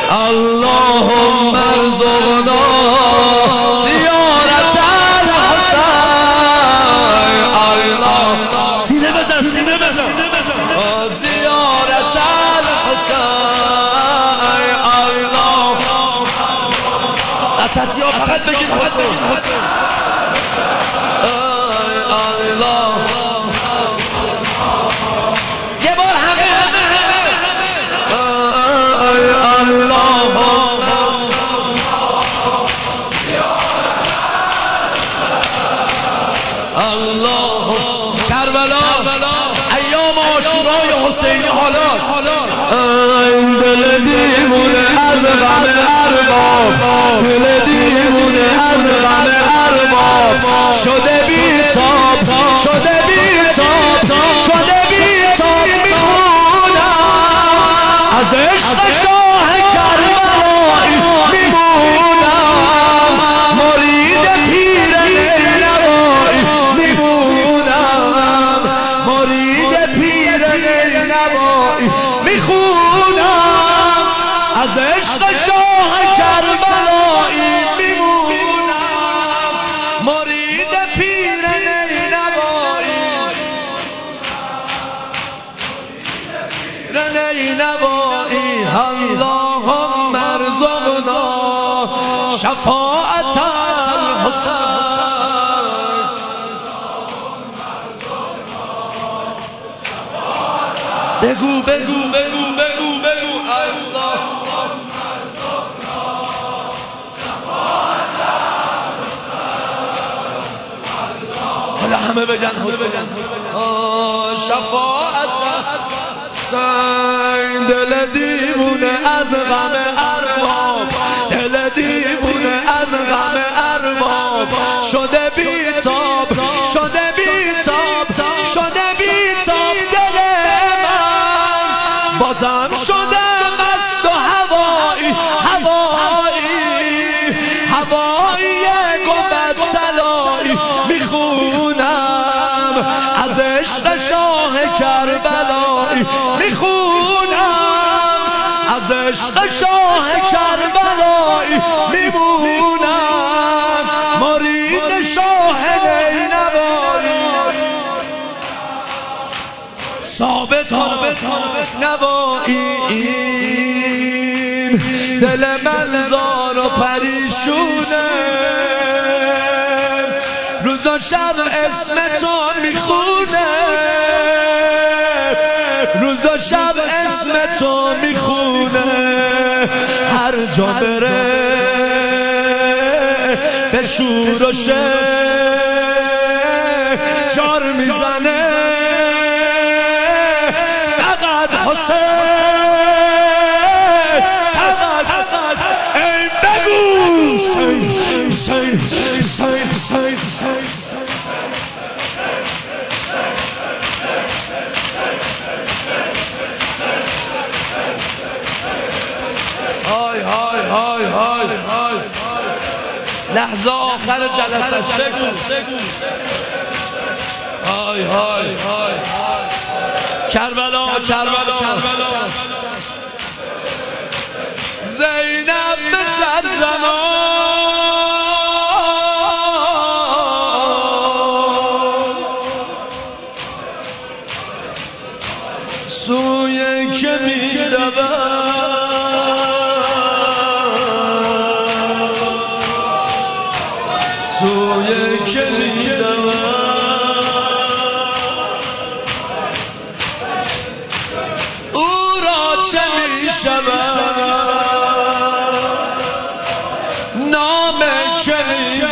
اللهم ارزقنا زیارت الحسین. الله سینه بزن زیارت الحسین. الله اساتی ها فقط بگید حسین. الله یه بار همه الله الله کربلا ایام عاشورای حسینی حالات دل دیوونه از غم ارباب، دل دیوونه از غم ارباب شده بی‌تاب، شده بی‌تاب، شده بی‌تاب میخونم از عشق شاه کربلایی، میمونم مرید پیر نینوایی، میمونم مرید پیر نینوایی، میخونم از عشق شاه کربلایی، میمونم مرید پیر نینوایی. نینوایی اللهم ارزقنا شفاعت الحسین. بگو بگو بگو بگو بگو اللهم ارزقنا شفاعت الحسین. حالا همه بگن حسین. شفاعت حسین. دل دیوونه از غم ارباب، دل دیوونه از غم ارباب شده بی‌تاب، شده بی‌تاب، شده بی‌تاب دل من بازم شده مست و هوایی، هوایی هوایی گنبد طلایی، میخونم از عشق شاه کربلایی، میخونم از عشق شاه کربلایی، میمونم مرید شاه نینوایی. ثابت نوایی دل من زار و پریشونه، روز و شب اسم تو میخونه، روز و شب اسم تو میخونه، هر جا بره به شور و شعر میزنه فقط حسین، فقط ای بگو های های های های لحظه آخر جلسه است. بگو های های های کربلا کربلا زینب به سر زنان سوی که می‌رود، سوی که می‌رود او را چه می‌شود، نام که